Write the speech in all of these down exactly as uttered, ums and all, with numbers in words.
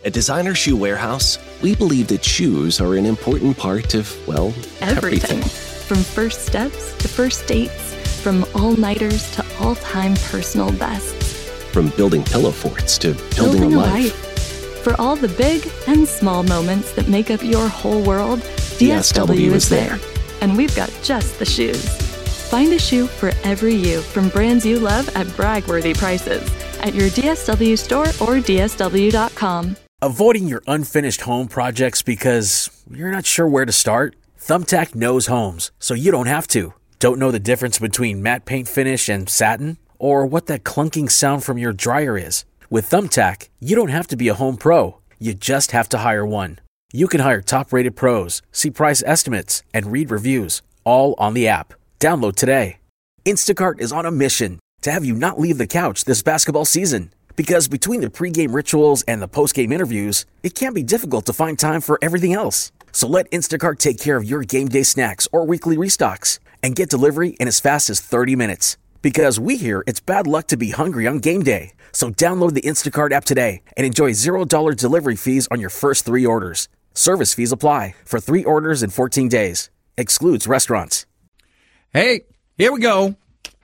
At Designer Shoe Warehouse, we believe that shoes are an important part of, well, everything. Everything. From first steps to first dates, from all-nighters to all-time personal bests. From building pillow forts to building, Building a a life. life. For all the big and small moments that make up your whole world, D S W is there. And we've got just the shoes. Find a shoe for every you from brands you love at brag-worthy prices at your D S W store or D S W dot com. Avoiding your unfinished home projects because you're not sure where to start? Thumbtack knows homes, so you don't have to. Don't know the difference between matte paint finish and satin? Or what that clunking sound from your dryer is? With Thumbtack, you don't have to be a home pro. You just have to hire one. You can hire top-rated pros, see price estimates, and read reviews, all on the app. Download today. Instacart is on a mission to have you not leave the couch this basketball season. Because between the pregame rituals and the postgame interviews, it can be difficult to find time for everything else. So let Instacart take care of your game day snacks or weekly restocks and get delivery in as fast as thirty minutes. Because we hear it's bad luck to be hungry on game day. So download the Instacart app today and enjoy zero dollars delivery fees on your first three orders. Service fees apply for three orders in fourteen days. Excludes restaurants. Hey, here we go.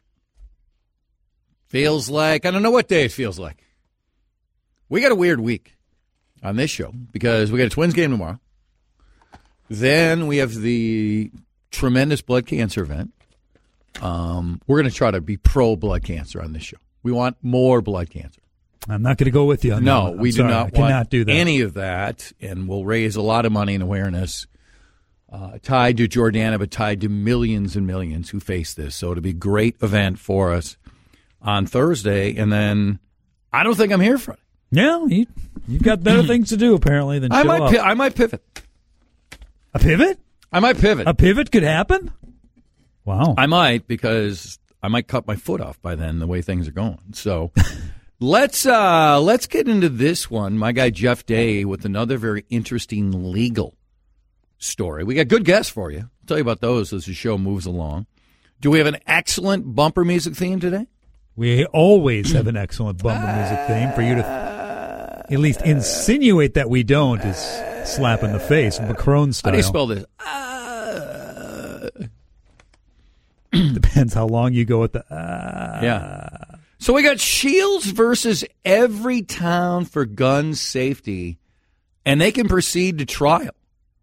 Feels like, I don't know what day it feels like. We got a weird week on this show because we got a Twins game tomorrow. Then we have the tremendous blood cancer event. Um, we're going to try to be pro blood cancer on this show. We want more blood cancer. I'm not going to go with you on no, that. No, we do sorry. not I want cannot do that. any of that, and we'll raise a lot of money and awareness uh, tied to Jordana, but tied to millions and millions who face this. So it'll be a great event for us on Thursday, and then I don't think I'm here for it. Yeah, you, you've got better things to do, apparently, than I show might up. pi- I might pivot. A pivot? I might pivot. A pivot could happen? Wow. I might, because I might cut my foot off by then, the way things are going. So let's uh, let's get into this one. My guy Jeff Day with another very interesting legal story. We got good guests for you. I'll tell you about those as the show moves along. Do we have an excellent bumper music theme today? We always have an excellent bumper music theme. For you to at least insinuate that we don't is slap in the face, Macron style. How do you spell this? Uh... Depends how long you go with the uh... Yeah. So we got Shields versus Everytown for gun safety, and they can proceed to trial.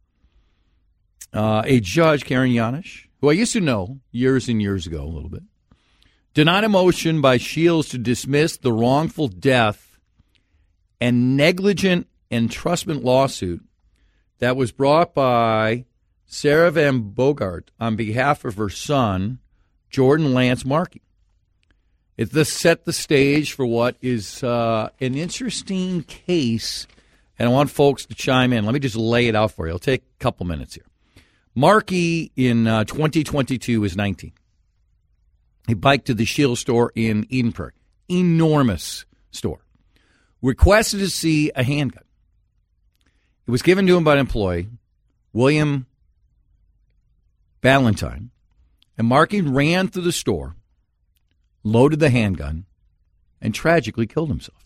Uh, a judge, Karen Yanish, who I used to know years and years ago a little bit, denied a motion by Shields to dismiss the wrongful death and negligent entrustment lawsuit that was brought by Sarah Van Bogart on behalf of her son, Jordan Lance Markey. It this set the stage for what is uh, an interesting case, and I want folks to chime in. Let me just lay it out for you. It'll take a couple minutes here. Markey in uh, twenty twenty-two is nineteen. He biked to the Shield store in Eden Prairie. Enormous store. Requested to see a handgun. It was given to him by an employee, William Valentine. And Markey ran through the store, loaded the handgun, and tragically killed himself.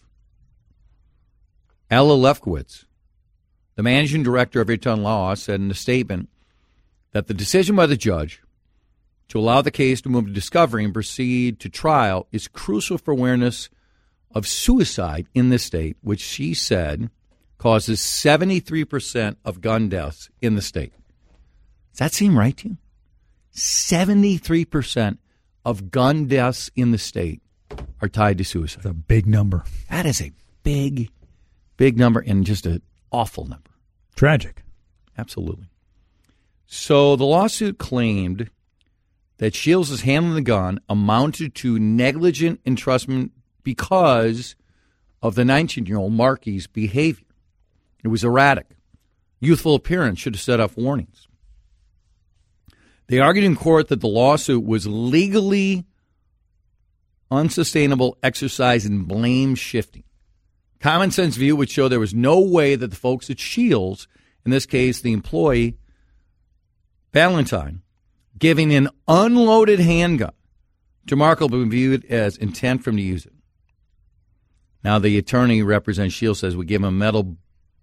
Ella Lefkowitz, the managing director of Everytown Law, said in a statement that the decision by the judge to allow the case to move to discovery and proceed to trial is crucial for awareness of suicide in this state, which she said causes seventy-three percent of gun deaths in the state. Does that seem right to you? seventy-three percent of gun deaths in the state are tied to suicide. That's a big number. That is a big, big number and just an awful number. Tragic. Absolutely. So the lawsuit claimed that Shields' handling the gun amounted to negligent entrustment because of the nineteen-year-old Markey's behavior. It was erratic. Youthful appearance should have set off warnings. They argued in court that the lawsuit was legally unsustainable exercise in blame shifting. Common sense view would show there was no way that the folks at Shields, in this case the employee, Valentine, giving an unloaded handgun to Markey would be viewed as intent for him to use it. Now, the attorney who represents Shields says we give him a mental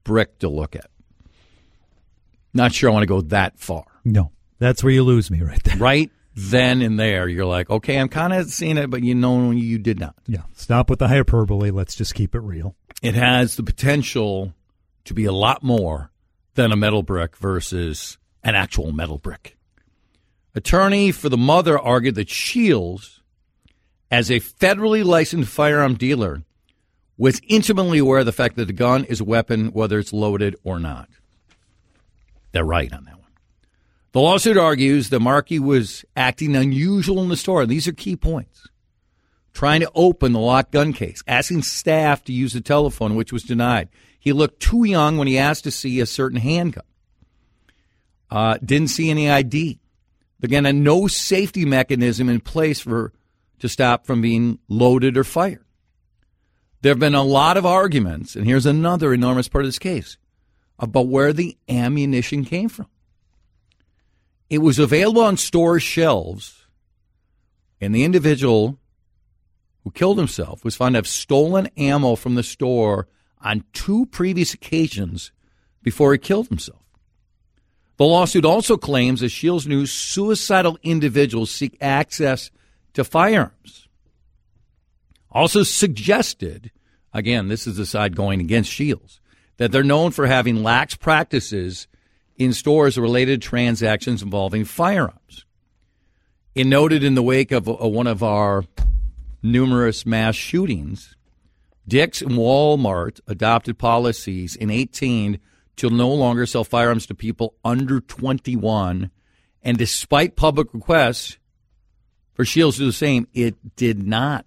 brick to look at. Not sure I want to go that far. No, that's where you lose me right there. Right then and there, you're like, okay, I'm kind of seeing it, but you know you did not. Yeah, stop with the hyperbole. Let's just keep it real. It has the potential to be a lot more than a metal brick versus an actual metal brick. Attorney for the mother argued that Shields, as a federally licensed firearm dealer, was intimately aware of the fact that the gun is a weapon, whether it's loaded or not. They're right on that one. The lawsuit argues that Markey was acting unusual in the store. These are key points. Trying to open the locked gun case, asking staff to use the telephone, which was denied. He looked too young when he asked to see a certain handgun. Uh, didn't see any I D. Again, a no safety mechanism in place for to stop from being loaded or fired. There have been a lot of arguments, and here's another enormous part of this case, about where the ammunition came from. It was available on store shelves, and the individual who killed himself was found to have stolen ammo from the store on two previous occasions before he killed himself. The lawsuit also claims that Shields knew suicidal individuals seek access to firearms. Also suggested, again, this is the side going against Shields, that they're known for having lax practices in stores related to transactions involving firearms. It noted in the wake of a, one of our numerous mass shootings, Dick's and Walmart adopted policies in eighteen to no longer sell firearms to people under twenty-one. And despite public requests for Shields to do the same, it did not.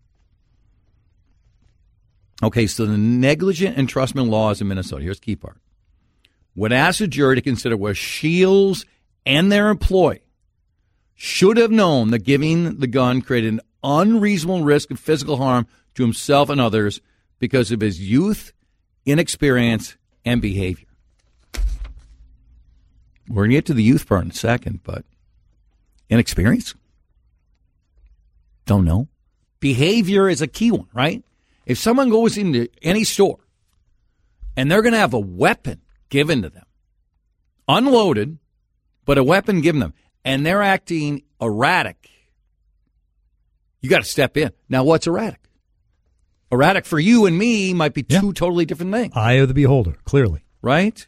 Okay, so the negligent entrustment laws in Minnesota, here's the key part, would ask a jury to consider whether Shields and their employee should have known that giving the gun created an unreasonable risk of physical harm to himself and others because of his youth, inexperience, and behavior. We're going to get to the youth part in a second, but inexperience? Don't know. Behavior is a key one, right? If someone goes into any store and they're going to have a weapon given to them, unloaded, but a weapon given them, and they're acting erratic, you got to step in. Now, what's erratic? Erratic for you and me might be two yeah. totally different things. Eye of the beholder, clearly. Right?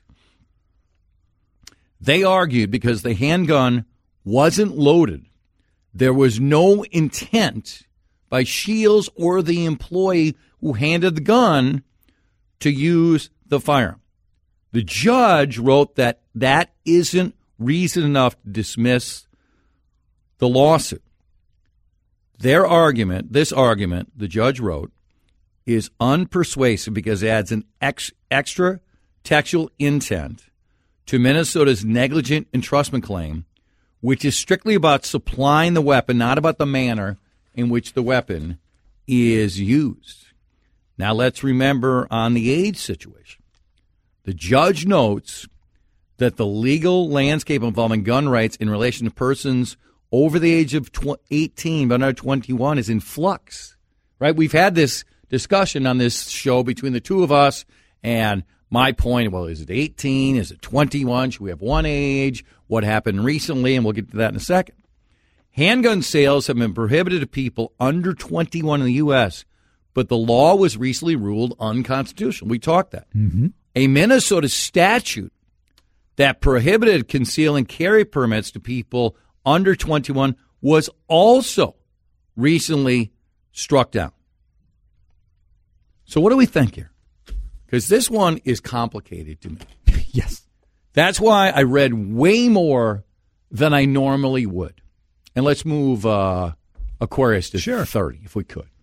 They argued because the handgun wasn't loaded, there was no intent by Shields or the employee who handed the gun to use the firearm. The judge wrote that that isn't reason enough to dismiss the lawsuit. Their argument, this argument, the judge wrote, is unpersuasive because it adds an ex- extra textual intent to Minnesota's negligent entrustment claim, which is strictly about supplying the weapon, not about the manner in which the weapon is used. Now let's remember on the age situation. The judge notes that the legal landscape involving gun rights in relation to persons over the age of eighteen but under twenty-one is in flux. Right? We've had this discussion on this show between the two of us, and my point, well, is it eighteen? Is it twenty-one? Should we have one age? What happened recently? And we'll get to that in a second. Handgun sales have been prohibited to people under twenty-one in the U S, but the law was recently ruled unconstitutional. We talked that. Mm-hmm. A Minnesota statute that prohibited conceal and carry permits to people under twenty-one was also recently struck down. So what do we think here? Because this one is complicated to me. Yes. That's why I read way more than I normally would. And let's move uh, Aquarius to sure. thirty, if we could.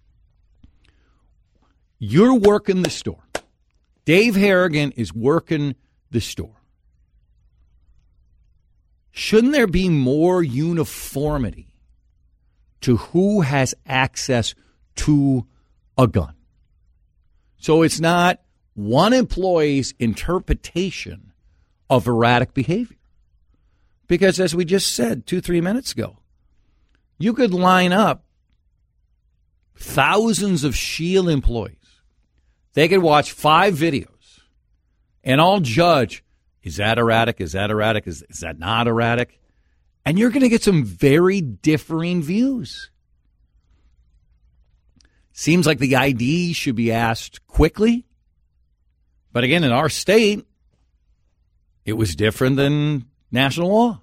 You're working the store. Dave Harrigan is working the store. Shouldn't there be more uniformity to who has access to a gun? So it's not one employee's interpretation of erratic behavior. Because as we just said two, three minutes ago, you could line up thousands of Shield employees. They could watch five videos And I'll judge, is that erratic? Is that erratic? Is, is that not erratic? And you're going to get some very differing views. Seems like the I D should be asked quickly. But again, in our state, it was different than national law.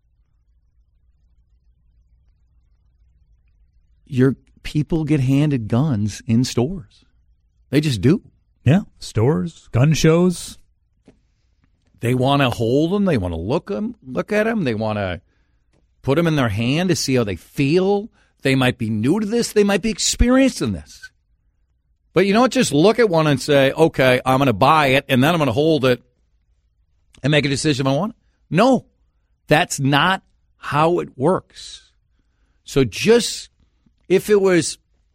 Your people get handed guns in stores. They just do. Yeah, stores, gun shows. They want to hold them. They want to look them, look at them. They want to put them in their hand to see how they feel. They might be new to this. They might be experienced in this. But you know what? Just look at one and say, okay, I'm going to buy it, and then I'm going to hold it and make a decision if I want it. No, that's not how it works. So just if it was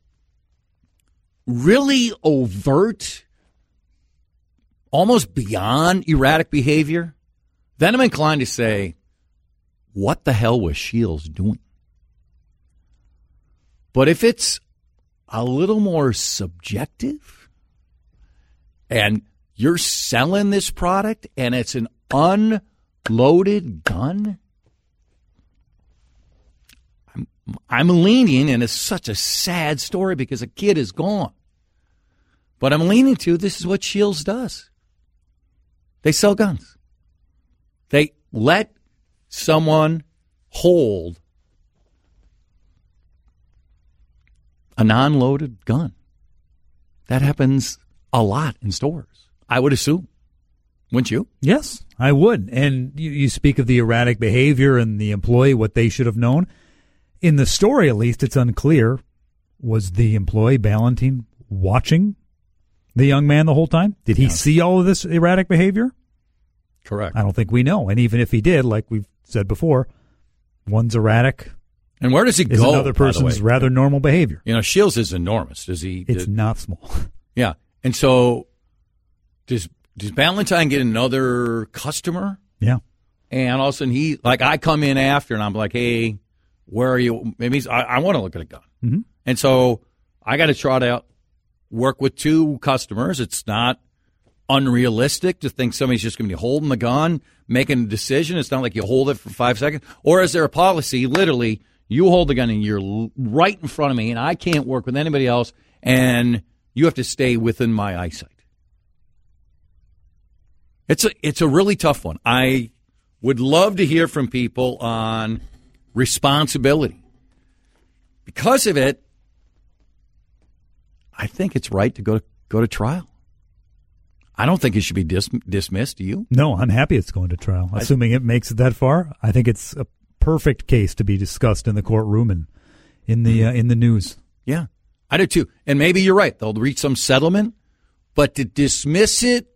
really overt, almost beyond erratic behavior, then I'm inclined to say, what the hell was Shields doing? But if it's a little more subjective and you're selling this product and it's an unloaded gun, I'm, I'm leaning, and it's such a sad story because a kid is gone. But I'm leaning to this is what Shields does. They sell guns. They let someone hold a non-loaded gun. That happens a lot in stores, I would assume. Wouldn't you? Yes, I would. And you, you speak of the erratic behavior and the employee, what they should have known. In the story, at least, it's unclear. Was the employee, Ballantine, watching the young man the whole time? Did he yeah. see all of this erratic behavior? Correct. I don't think we know. And even if he did, like we've said before, one's erratic. And where does he is go? Another person's rather normal behavior. You know, Shields is enormous. Does he? It's did, not small. Yeah. And so does does Ballantine get another customer? Yeah. And all of a sudden he, like I come in after and I'm like, hey, where are you? Maybe he's, I, I want to look at a gun. Mm-hmm. And so I got to trot out, work with two customers. It's not unrealistic to think somebody's just going to be holding the gun, making a decision. It's not like you hold it for five seconds. Or is there a policy, literally, you hold the gun and you're right in front of me and I can't work with anybody else and you have to stay within my eyesight? It's a, it's a really tough one. I would love to hear from people on responsibility. Because of it, I think it's right to go to, go to trial. I don't think it should be dis- dismissed. Do you? No, I'm happy it's going to trial. I, Assuming it makes it that far, I think it's a perfect case to be discussed in the courtroom and in the uh, in the news. Yeah, I do too. And maybe you're right. They'll reach some settlement, but to dismiss it,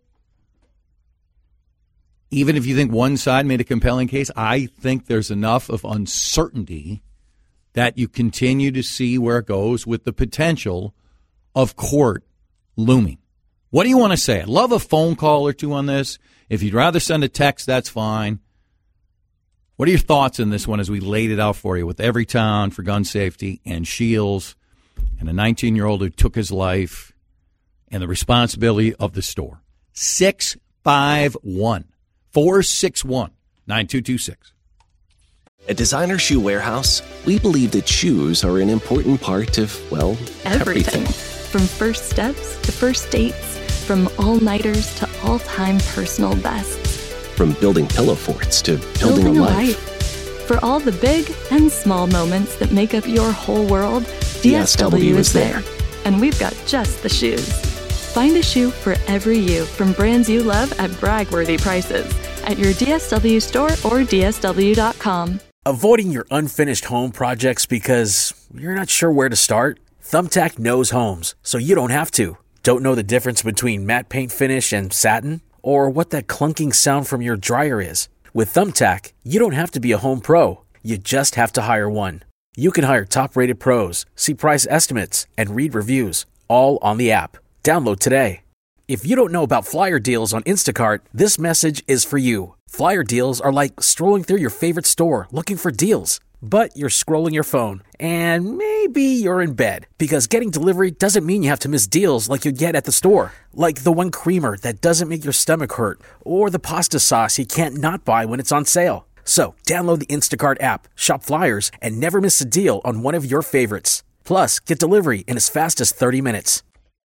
even if you think one side made a compelling case, I think there's enough of uncertainty that you continue to see where it goes with the potential of court looming. What do you want to say? I'd love a phone call or two on this. If you'd rather send a text, that's fine. What are your thoughts on this one as we laid it out for you with Everytown for gun safety and Shields and a nineteen-year-old who took his life and the responsibility of the store? six five one, four six one, nine two two six. At Designer Shoe Warehouse, we believe that shoes are an important part of, well, everything. everything. From first steps to first dates, from all-nighters to all-time personal bests. From building pillow forts to building, building a a life. life. For all the big and small moments that make up your whole world, D S W is there. And we've got just the shoes. Find a shoe for every you from brands you love at brag-worthy prices at your D S W store or D S W dot com. Avoiding your unfinished home projects because you're not sure where to start? Thumbtack knows homes, so you don't have to. Don't know the difference between matte paint finish and satin? Or what that clunking sound from your dryer is? With Thumbtack, you don't have to be a home pro. You just have to hire one. You can hire top-rated pros, see price estimates, and read reviews, all on the app. Download today. If you don't know about flyer deals on Instacart, this message is for you. Flyer deals are like strolling through your favorite store looking for deals. but you're scrolling your phone. And maybe you're in bed, because getting delivery doesn't mean you have to miss deals like you get at the store. Like the one creamer that doesn't make your stomach hurt, or the pasta sauce you can't not buy when it's on sale. So, download the Instacart app, shop flyers, and never miss a deal on one of your favorites. Plus, get delivery in as fast as thirty minutes.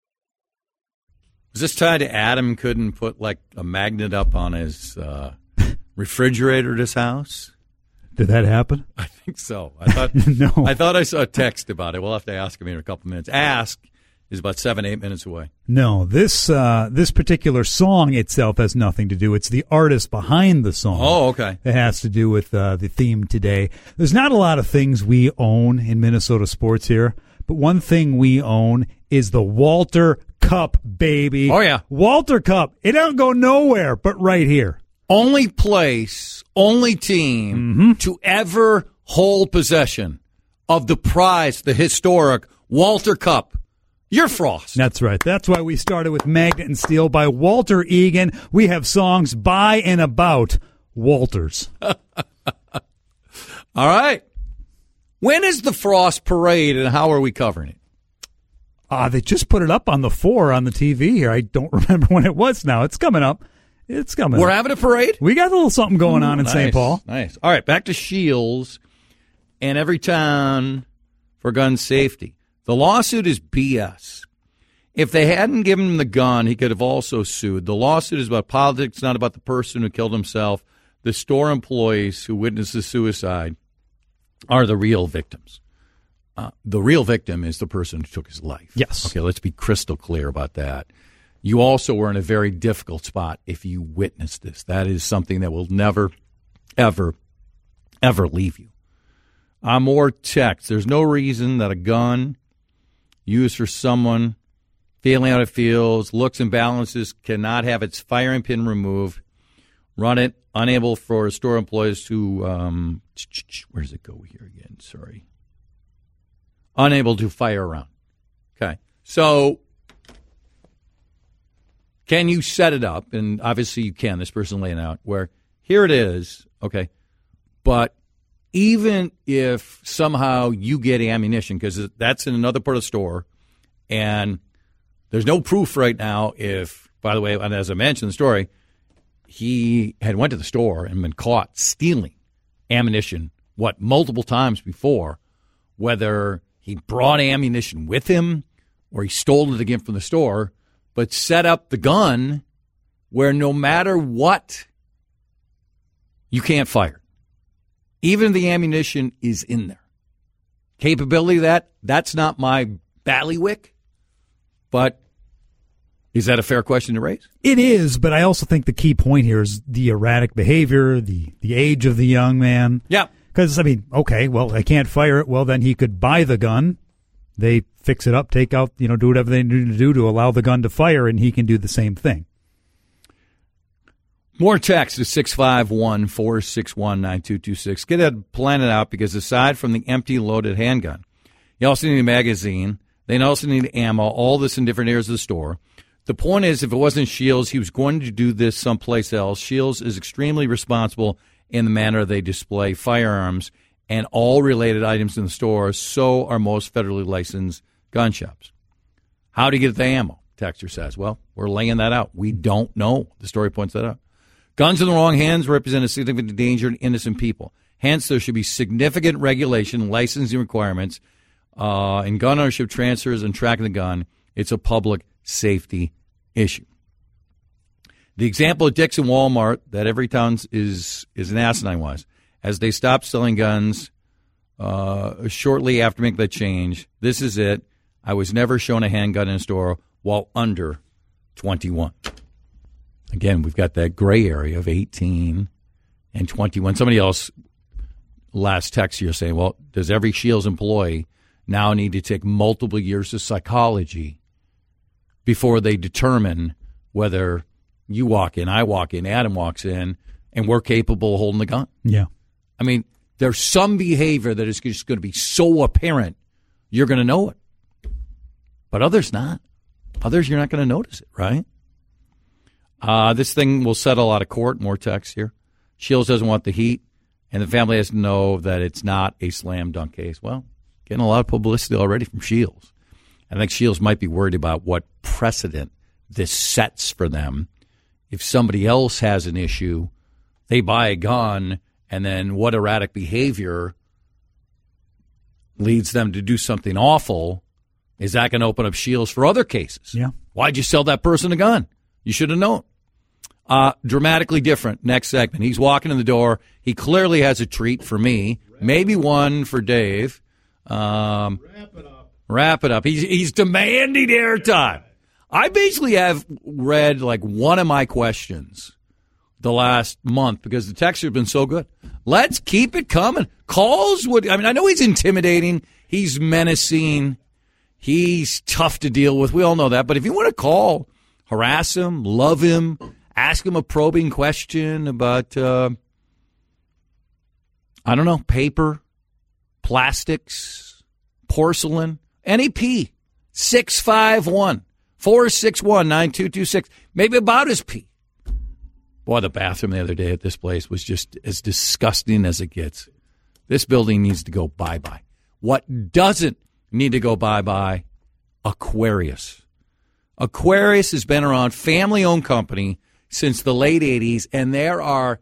Is this tied to Adam couldn't put like a magnet up on his uh, refrigerator at his house? Did that happen? I think so. I thought no. I thought I saw a text about it. We'll have to ask him in a couple minutes. Ask is about seven, eight minutes away. No, this uh, this particular song itself has nothing to do. It's the artist behind the song. Oh, okay. It has to do with uh, the theme today. There's not a lot of things we own in Minnesota sports here, but one thing we own is the Walter Cup, baby. Oh, yeah. Walter Cup. It don't go nowhere but right here. Only place, only team mm-hmm. to ever hold possession of the prize, the historic Walter Cup. You're Frost. That's right. That's why we started with Magnet and Steel by Walter Egan. We have songs by and about Walters. All right. When is the Frost Parade and how are we covering it? Uh, they just put it up on the four on the T V here. I don't remember when it was now. It's coming up. It's coming We're up. having a parade? We got a little something going on in nice, Saint Paul. Nice. All right, back to Shields and Everytown for gun safety. The lawsuit is B S. If they hadn't given him the gun, he could have also sued. The lawsuit is about politics, not about the person who killed himself. The store employees who witnessed the suicide are the real victims. Uh, the real victim is the person who took his life. Yes. Okay, let's be crystal clear about that. You also were in a very difficult spot if you witnessed this. That is something that will never, ever, ever leave you. Uh, more text. There's no reason that a gun used for someone feeling how it feels, looks and balances, cannot have its firing pin removed, run it, unable for store employees to, um, where does it go here again? Sorry. Unable to fire around. Okay. So, can you set it up? And obviously you can, this person laying out, where here it is, okay, but even if somehow you get ammunition, because that's in another part of the store, and there's no proof right now if, by the way, and as I mentioned in the story, he had went to the store and been caught stealing ammunition, what, multiple times before, whether he brought ammunition with him or he stole it again from the store, but set up the gun where no matter what, you can't fire. Even if the ammunition is in there. Capability of that, that's not my bailiwick, but is that a fair question to raise? It is, but I also think the key point here is the erratic behavior, the, the age of the young man. Yeah. Because, I mean, okay, well, I can't fire it. Well, then he could buy the gun. They fix it up, take out, you know, do whatever they need to do to allow the gun to fire, and he can do the same thing. More text to six five one, four six one, nine two two six. Get that planted out because aside from the empty loaded handgun, you also need a magazine. They also need ammo, all this in different areas of the store. The point is, if it wasn't Shields, he was going to do this someplace else. Shields is extremely responsible in the manner they display firearms and all related items in the store. So are most federally licensed gun shops. How do you get the ammo? Texter says, well, we're laying that out. We don't know. The story points that out. Guns in the wrong hands represent a significant danger to innocent people. Hence, there should be significant regulation, licensing requirements, uh, in gun ownership transfers and tracking the gun. It's a public safety issue. The example of Dick's and Walmart that Everytown is is an asinine was, as they stopped selling guns uh, shortly after making that change. This is it. I was never shown a handgun in a store while under twenty-one. Again, we've got that gray area of eighteen and twenty-one. Somebody else last text here saying, well, does every Shields employee now need to take multiple years of psychology before they determine whether you walk in, I walk in, Adam walks in, and we're capable of holding the gun? Yeah. I mean, there's some behavior that is just going to be so apparent, you're going to know it. But others not. Others, you're not going to notice it, right? Uh, this thing will settle out of court. More text here. Shields doesn't want the heat, and the family has to know that it's not a slam dunk case. Well, getting a lot of publicity already from Shields. I think Shields might be worried about what precedent this sets for them. If somebody else has an issue, they buy a gun, and then what erratic behavior leads them to do something awful, is that going to open up Shields for other cases? Yeah. Why'd you sell that person a gun? You should have known. Uh, dramatically different. Next segment. He's walking in the door. He clearly has a treat for me, maybe one for Dave. Um, wrap it up. Wrap it up. He's, he's demanding airtime. I basically have read like one of my questions the last month because the texts have been so good. Let's keep it coming. Calls would, I mean, I know he's intimidating. He's menacing. He's tough to deal with. We all know that. But if you want to call, harass him, love him, ask him a probing question about, uh, I don't know, paper, plastics, porcelain, N E P, six five one, four six one, nine two two six, maybe about his pee. Boy, the bathroom the other day at this place was just as disgusting as it gets. This building needs to go bye-bye. What doesn't need to go bye-bye? Aquarius. Aquarius has been around, family-owned company, since the late eighties, and there are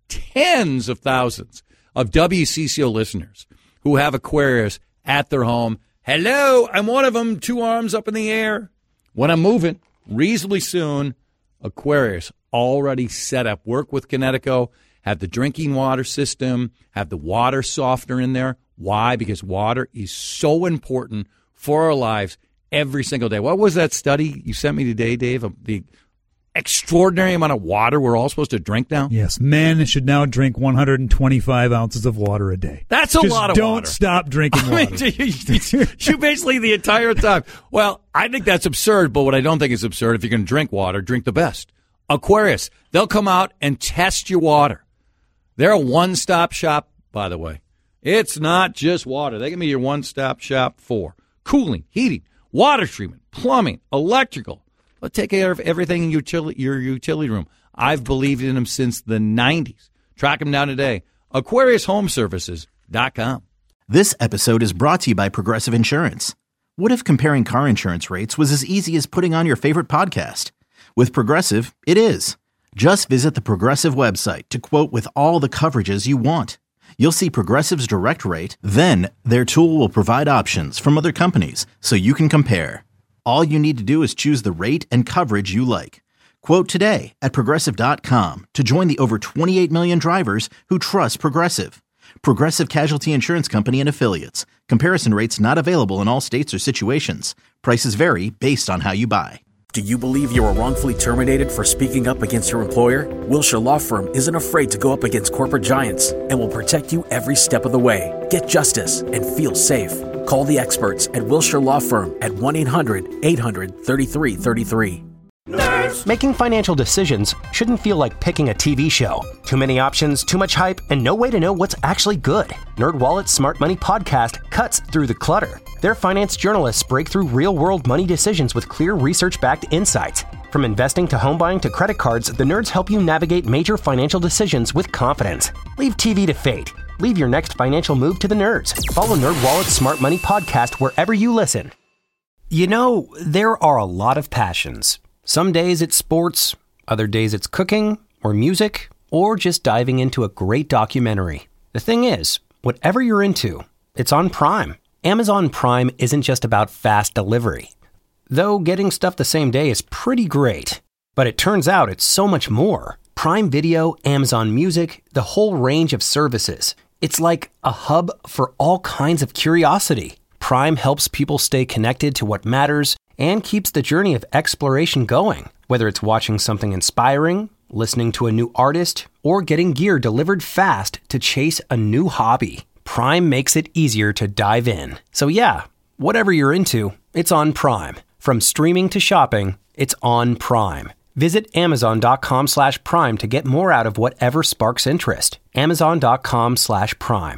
tens of thousands of W C C O listeners who have Aquarius at their home. Hello, I'm one of them, two arms up in the air. When I'm moving, reasonably soon, Aquarius already set up. Work with Connecticut, have the drinking water system, have the water softener in there. Why? Because water is so important for our lives every single day. What was that study you sent me today, Dave, of the extraordinary amount of water we're all supposed to drink now? Yes, men should now drink one hundred twenty-five ounces of water a day. That's a Just lot of don't water. Don't stop drinking water. I mean, you, you basically the entire time. Well, I think that's absurd, but what I don't think is absurd, if you're going to drink water, drink the best. Aquarius, they'll come out and test your water. They're a one-stop shop, by the way. It's not just water. They can be your one-stop shop for cooling, heating, water treatment, plumbing, electrical. They'll take care of everything in utility, your utility room. I've believed in them since the nineties. Track them down today. Aquarius Home Services dot com. This episode is brought to you by Progressive Insurance. What if comparing car insurance rates was as easy as putting on your favorite podcast? With Progressive, it is. Just visit the Progressive website to quote with all the coverages you want. You'll see Progressive's direct rate, then their tool will provide options from other companies so you can compare. All you need to do is choose the rate and coverage you like. Quote today at Progressive dot com to join the over twenty-eight million drivers who trust Progressive. Progressive Casualty Insurance Company and Affiliates. Comparison rates not available in all states or situations. Prices vary based on how you buy. Do you believe you were wrongfully terminated for speaking up against your employer? Wilshire Law Firm isn't afraid to go up against corporate giants and will protect you every step of the way. Get justice and feel safe. Call the experts at Wilshire Law Firm at one eight hundred eight hundred thirty-three thirty-three. Nerds! Making financial decisions shouldn't feel like picking a T V show. Too many options, too much hype, and no way to know what's actually good. NerdWallet's Smart Money Podcast cuts through the clutter. Their finance journalists break through real-world money decisions with clear research-backed insights. From investing to home buying to credit cards, the nerds help you navigate major financial decisions with confidence. Leave T V to fate. Leave your next financial move to the nerds. Follow NerdWallet's Smart Money Podcast wherever you listen. You know, there are a lot of passions. Some days it's sports, other days it's cooking, or music, or just diving into a great documentary. The thing is, whatever you're into, it's on Prime. Amazon Prime isn't just about fast delivery. Though getting stuff the same day is pretty great. But it turns out it's so much more. Prime Video, Amazon Music, the whole range of services. It's like a hub for all kinds of curiosity. Prime helps people stay connected to what matters and keeps the journey of exploration going. Whether it's watching something inspiring, listening to a new artist, or getting gear delivered fast to chase a new hobby, Prime makes it easier to dive in. So yeah, whatever you're into, it's on Prime. From streaming to shopping, it's on Prime. Visit Amazon.com slash Prime to get more out of whatever sparks interest. Amazon.com slash Prime.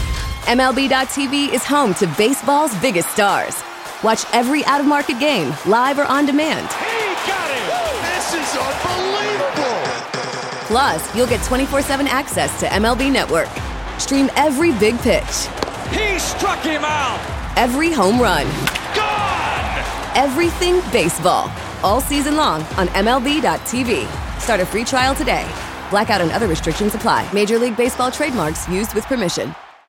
M L B dot T V is home to baseball's biggest stars. Watch every out-of-market game, live or on demand. He got it! This is unbelievable! Plus, you'll get twenty-four seven access to M L B Network. Stream every big pitch. He struck him out. Every home run. Gone! Everything baseball. All season long on M L B dot T V. Start a free trial today. Blackout and other restrictions apply. Major League Baseball trademarks used with permission.